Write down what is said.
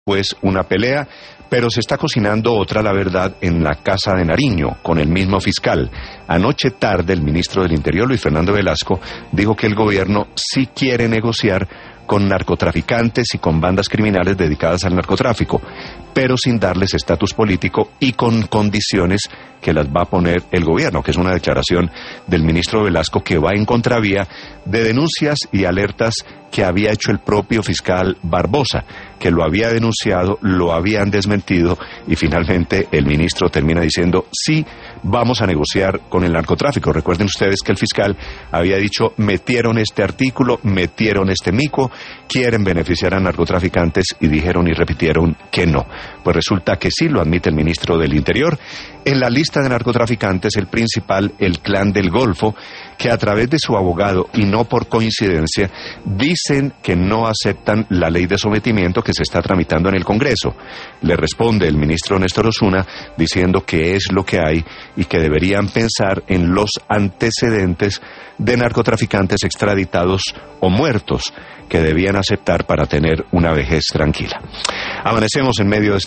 pues una pelea, pero se está cocinando otra, la verdad, en la Casa de Nariño, con el mismo fiscal. Anoche tarde, el ministro del Interior, Luis Fernando Velasco, dijo que el gobierno sí quiere negociar con narcotraficantes y con bandas criminales dedicadas al narcotráfico, pero sin darles estatus político y con condiciones que las va a poner el gobierno, que es una declaración del ministro Velasco que va en contravía de denuncias y alertas que había hecho el propio fiscal Barbosa, que lo había denunciado, lo habían desmentido y finalmente el ministro termina diciendo sí, vamos a negociar con el narcotráfico. Recuerden ustedes que el fiscal había dicho metieron este artículo, metieron este mico, quieren beneficiar a narcotraficantes y dijeron y repitieron que no. Pues resulta que sí, lo admite el ministro del Interior. En la lista de narcotraficantes, el principal, el Clan del Golfo, que a través de su abogado, y no por coincidencia, dicen que no aceptan la ley de sometimiento que se está tramitando en el Congreso. Le responde el ministro Néstor Osuna diciendo que es lo que hay y que deberían pensar en los antecedentes de narcotraficantes extraditados o muertos que debían aceptar para tener una vejez tranquila. Amanecemos en medio de